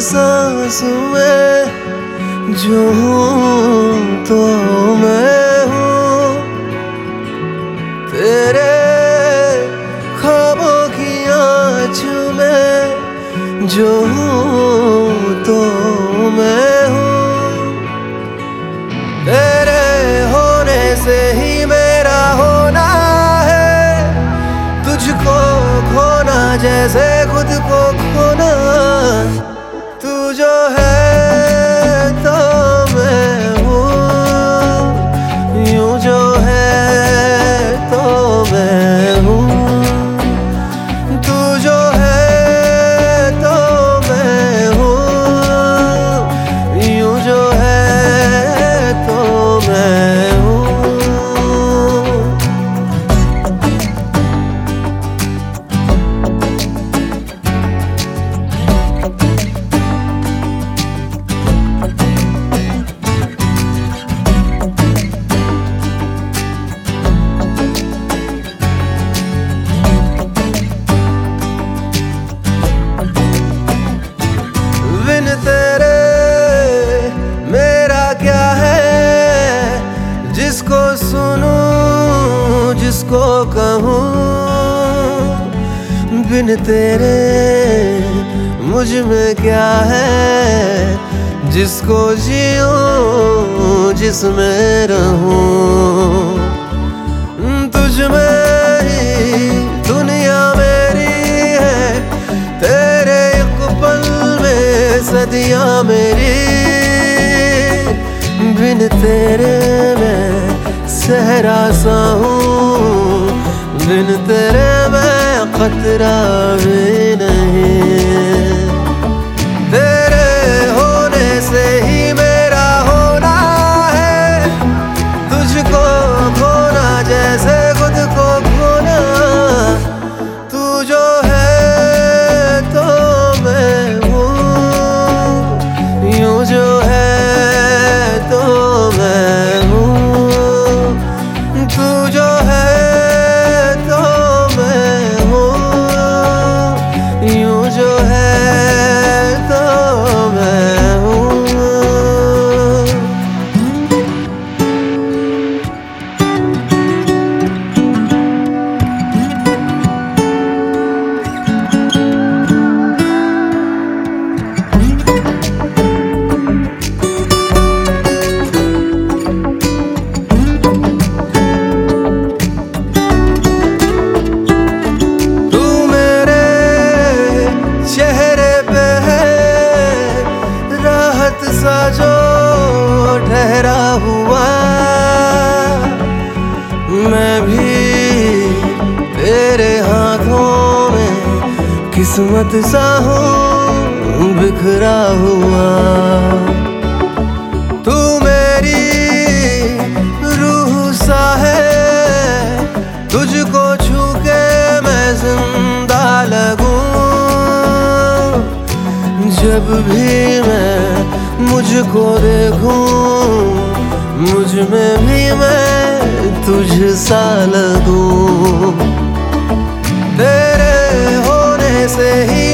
सांस में जो हूँ तो मैं हूँ, तेरे ख्वाबों की आँच में जो हूँ तो मैं हूँ, तेरे होने से ही मेरा होना है, तुझको खोना जैसे खुद को खोना। तू जो है तो मैं हूँ, यूं जो है तो मैं हूँ, तू जो है तो मैं हूँ, यूं जो है तो मैं हूँ। बिन तेरे मेरा क्या है, जिसको सुनूं जिसको कहूँ, बिन तेरे मुझ में क्या है, जिसको जीऊं जिसमें रहूं। तुझ में ही दुनिया मेरी है, तेरे एक पल में सदियां मेरी, बिन तेरे मैं सहरा सा हूँ, बिन तेरे मैं खतरा भी नहीं। तेरे होने से ही मेरा होना है, तुझको खोना जैसे खुद को खोना। तू जो है तो मैं हूँ, यूं जो है तो मैं हूँ, तू जो है तो मैं हूँ, यूं जो है तो मैं हूँ। सा जो ठहरा हुआ, मैं भी तेरे हाथों में किस्मत सा हूँ बिखरा हुआ। तू मेरी रूह सा है, तुझको छू के मैं जिंदा लगूं। जब भी मैं मुझको देखूं, मुझ में भी मैं तुझ सा लगूं। तेरे होने से ही